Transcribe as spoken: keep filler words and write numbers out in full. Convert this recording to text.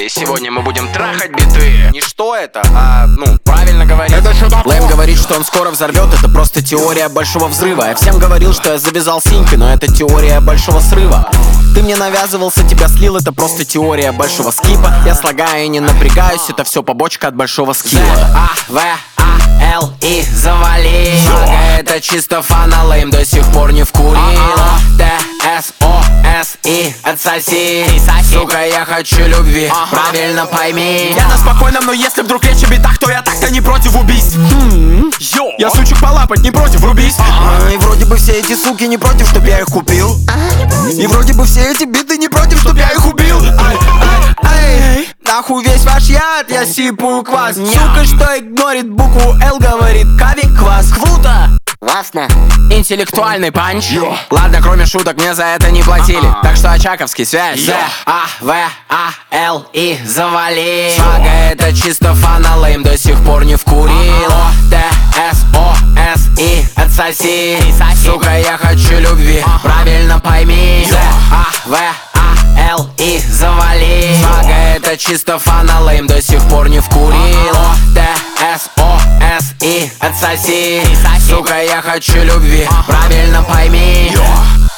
И сегодня мы будем трахать биты. Не что это, а, ну, правильно говорить. Это что такое? Лэм говорит, что он скоро взорвет. Это просто теория большого взрыва. Я всем говорил, что я завязал синьки, но это теория большого срыва. Ты мне навязывался, тебя слил, это просто теория большого скипа. Я слагаю и не напрягаюсь, это все побочка от большого скилла. А, В, А, Л, И, завали. Мага, это чисто фана, Лэм до сих пор не вкурила. Т, С, О, С, И, отсоси. Сука, я хочу любви, правильно пойми. Я на спокойном, но если вдруг речь о битах, то я так-то не против убийств. Йо, я сучек полапать, не против, рубись. А, И вроде бы все эти суки не против, чтоб я их купил. И вроде бы все эти биты не против, чтоб я их убил. Ай, ай, ай. Нахуй весь ваш яд, я сипую квас. Сука, что игнорит букву Л, говорит кави квас. Квута. Классно. Интеллектуальный панч. Ладно, кроме шуток, мне за это не платили. Так что очаковский связь. З, А, В, А, Л, И, завали. Мага, это чисто фана, Лэм до сих пор не вкурила. Т, С, О, С, И, отсоси. Сука, я хочу любви, правильно пойми. З, А, В, А, Л, И, завали. Мага, это чисто фана, Лэм до сих пор не вкурила. Т, С, О, С, И, отсоси. Сука, я хочу любви, правильно пойми.